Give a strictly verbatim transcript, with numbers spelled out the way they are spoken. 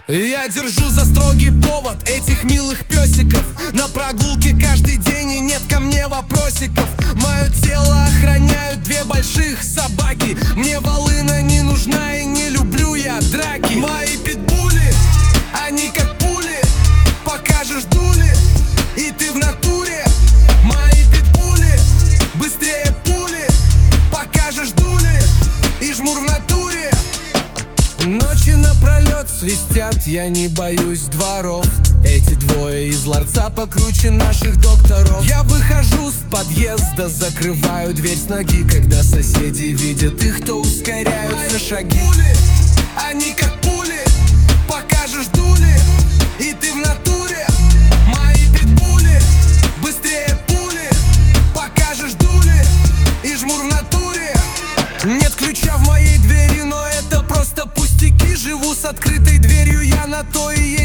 Я держу за строгий повод этих милых песиков. На прогулке каждый день и нет ко мне вопросиков. Мое тело охраняют две больших собаки. Мне волына не нужна и не люблю я драки. Мои питбули, они как пули. Покажешь дули, и ты в натуре. Мои питбули, быстрее пули. Покажешь дули, и жмур в натуре. Ночи напролет свистят, я не боюсь дворов. Эти двое из ларца покруче наших докторов. Я выхожу с подъезда, закрываю дверь с ноги. Когда соседи видят их, то ускоряются шаги. Они как пули, покажешь дули, и ты в натуре. Мои питбули, быстрее пули. Покажешь дули, и жмур в натуре. Нет ключа в моей двери, но это просто пустяки. Живу с открытой дверью, я на то и